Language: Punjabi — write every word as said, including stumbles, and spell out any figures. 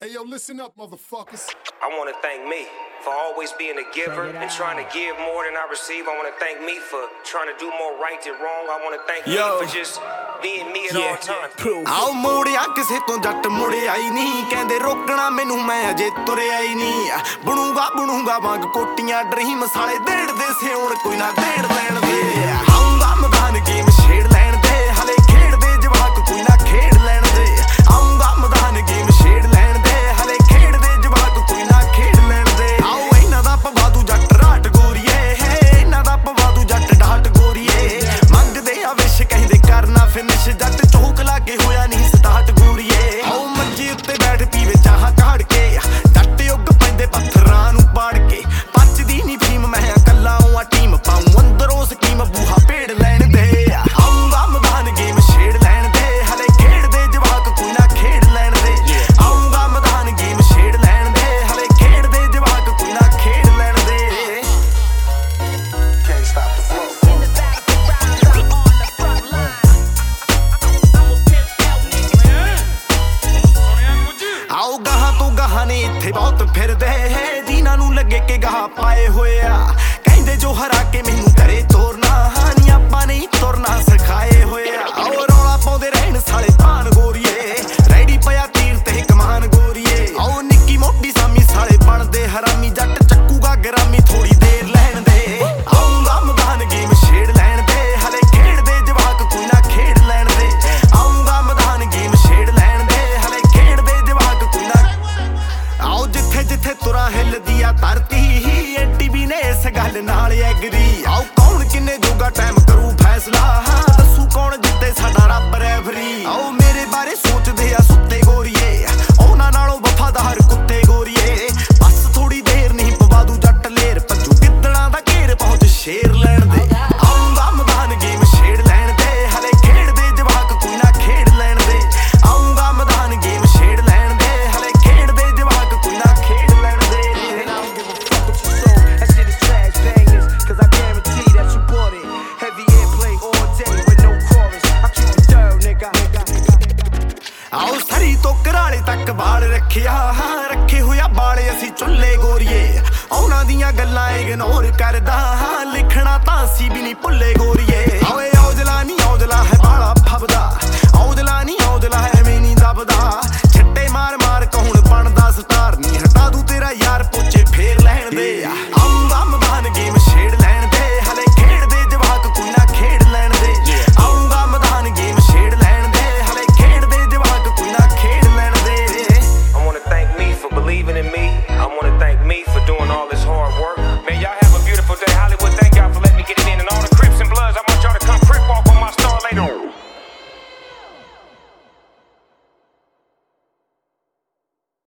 Hey, yo, listen up, motherfuckers. I want to thank me for always being a giver and trying to give more than I receive. I want to thank me for trying to do more right than wrong. I want to thank Yo. me for just being me at yeah. all times. ਆਓ ਮੋੜਿਆ ਕਿਸੇ ਤੋਂ ਜੱਟ ਮੁੜਿਆ ਹੀ ਨਹੀਂ ਕਹਿੰਦੇ ਰੋਕਣਾ ਮੈਨੂੰ ਮੈਂ ਅਜੇ ਤੁਰਿਆ ਹੀ ਨਹੀਂ ਬਣੂਗਾ ਬਣੂਗਾ ਵਾਂਗ ਕੋਟੀਆਂ ਡ੍ਰੀਮ ਸਾਲੇ ਦੇੜਦੇ ਸੇ ਹੁਣ ਕੋਈ ਨਾ ਦੇੜ ਲੈਣ ਦੇ ਆਉਂਗਾ ਮੈਦਾਨ ਗੇਮ ਛੇੜ ਲੈਣ ਦੇ ਹਲੇ ਖੇਡਦੇ ਜਵਾਕ ਕੋਈ ਨਾ ਖੇਡ ਲੈਣ ਦੇ ਆਉਂਗਾ ਮੈਦਾਨ ਗੇਮ ਛੇੜ ਲੈਣ ਦੇ ਹਲੇ ਖੇਡਦੇ ਜਵਾਕ ਕੋਈ ਨਾ ਖੇਡ ਲੈਣ ਦੇ ਆਓ ਇਹਨਾਂ ਦਾ ਪਵਾਦੂ ਜੱਟ ਰਾਟ ਗੋਰੀਏ ਇਹਨਾਂ ਦਾ ਪਵਾਦੂ ਜੱਟ ਢਾਟ ਗੋਰੀਏ ਮੰਗਦੇ ਆ ਵਿਸ਼ ਕਹਿੰਦੇ ਕਰਨਾ ਫਿਨਿਸ਼ ਜੱਟ ਚੌਕ ਲਾਗੇ ਹੋਇਆ ਨਹੀਂ ਸਟਾਰਟ ਗੋਰੀਏ ਆਓ ਮੰਜੀ ਉੱਤੇ ਬੈਠ ਪੀਵੇ ਚਾਹ ਕਾੜ ਕੇ ਜੱਟ ਉੱਗ ਪੈਂਦੇ ਪੱਥਰਾਂ ਨੂੰ ਪਾੜ ਕੇ ਪੱਚਦੀ ਨਹੀਂ ਫੀਮ ਮੈਂ ਕੱਲਾ ਆ ਟੀਮ ਪਾਉਂ ਅੰਦਰੋਂ ਸਕੀਮ ਬੂਹਾ ਪੇੜ ਲੈਣ ਦੇ ਆਉਂਗਾ ਮੈਦਾਨ ਗੇਮ ਛੇੜ ਲੈਣ ਦੇ ਹਲੇ ਖੇਡਦੇ ਜਵਾਕ ਕੋਈ ਨਾ ਖੇਡ ਲੈਣ ਦੇ ਆਉਂਗਾ ਮੈਦਾਨ ਗੇਮ ਛੇੜ ਲੈਣ ਦੇ ਹਲੇ ਖੇਡਦੇ ਜਵਾਕ ਕੋਈ ਨਾ ਖੇਡ ਲੈਣ ਦੇ Can't stop the flow. ਆਓ ਗਾਹਾਂ ਤੋਂ ਗਾਹਾਂ ਨੇ ਇੱਥੇ ਬਹੁਤ ਫਿਰਦੇ ਜਿਨ੍ਹਾਂ ਨੂੰ ਲੱਗੇ ਕਿ ਗਾਹ ਪਾਏ ਹੋਏ ਆ ਕਹਿੰਦੇ ਜੋ ਹਰਾ ਕੇ ਮੈਨੂੰ ਕਰੇ ਤੋਰਨਾ ਨਹੀਂ ਆਪਾਂ ਨਹੀਂ ਤੁਰਨਾ ਸਿਖਾਏ ਹੋਏ ਆ ਆਓ ਰੌਲਾ ਪਾਉਂਦੇ ਰਹਿਣ ਸਾਲੇ ਤਾਨ ਗੋਰੀਏ ਰੈਡੀ ਪਿਆ ਤੀਰ ਤੇ ਕਮਾਨ ਗੋਰੀਏ ਆਓ ਨਿੱਕੀ ਮੋਟੀ ਸਾਮੀ ਸਾਲੇ ਬਣਦੇ ਹਰਾਮੀ ਜੱਟ ਚੱਕੂਗਾ ਗਰਾਮੀ ਥੋੜੀ ਦੇਰ ਲੈਣ ਦੇ ਆਉਂਗਾ ਮੈਦਾਨ ਗੇਮ ਛੇੜ ਲੈਣ ਦੇ ਹਲੇ ਖੇਡਦੇ ਜਵਾਕ ਕੋਈ ਨਾ ਖੇਡ ਲੈਣ ਦੇ ਆਉਂਗਾ ਮੈਦਾਨ ਗੇਮ ਛੇੜ ਲੈਣ ਦੇ ਹਲੇ ਖੇਡਦੇ ਜਵਾਕ ਕੋਈ ਨਾ ਆਓ ਜਿੱਥੇ ਜਿੱਥੇ ਤੁਰਾਂ ਹਿੱਲਦੀ ਆ ਧਰਤੀ ਐਡੀ ਵੀ ਨੇ ਇਸ ਗੱਲ ਨਾਲ ਐਗਰੀ ਆਓ ਕੌਣ ਕਿੰਨੇ ਜੋਗਾ ਟਾਈਮ ਕਰੂ ਫੈਸਲਾ ਦੱਸੂ ਕੌਣ ਜਿੱਤੇ ਸਾਡਾ ਰੱਬ ਰੈਫਰੀ ਆਓ ਮੇਰੇ ਬਾਰੇ ਸੋਚਦੇ ਆ ਸੁੱਤੇ ਗੋਰੀਏ ਉਹਨਾਂ ਨਾਲੋਂ ਵਫਾਦਾਰ ਕੁੱਤੇ ਗੋਰੀਏ ਬਸ ਥੋੜੀ ਦੇਰ ਨਹੀਂ ਪਵਾਦੂ ਜੱਟ ਲੇਰ ਭੱਜੂ ਗਿੱਦੜਾਂ ਦਾ ਘੇਰ ਪਹੁੰਚ ਸ਼ੇਰ ਲੈਣ ਦੇ ਆਉਂਗਾ ਮੈਦਾਨ ਗੇਮ ਛੇੜ ਲੈਣ ਦੇ ਹਲੇ ਖੇਡਦੇ ਜਵਾਕ ਕੋਈ ਨਾ ਖੇਡ ਲੈਣ ਦੇ ਆਉਂਗਾ ਮੈਦਾਨ ਗੇਮ ਛੇੜ ਲੈਣ ਦੇ ਹਲੇ ਖੇਡਦੇ ਜਵਾਕ ਕੋਈ ਨਾ ਖੇਡ ਲੈਣ ਦੇ ਆਓ ਸਰੀ ਤੋਂ ਘਰਾਲੇ ਤੱਕ ਵਾਲ ਰੱਖਿਆ ਰੱਖੇ ਹੋਇਆ ਬਾਲੇ ਅਸੀਂ ਚੁੱਲੇ ਗੋਰੀਏ ਉਹਨਾਂ ਦੀਆਂ ਗੱਲਾਂ ਇਗਨੋਰ ਕਰਦਾ ਲਿਖਣਾ ਤਾਂ ਅਸੀਂ ਵੀ ਨਹੀਂ ਭੁੱਲੇ ਗੋਰੀਏ ਆਓ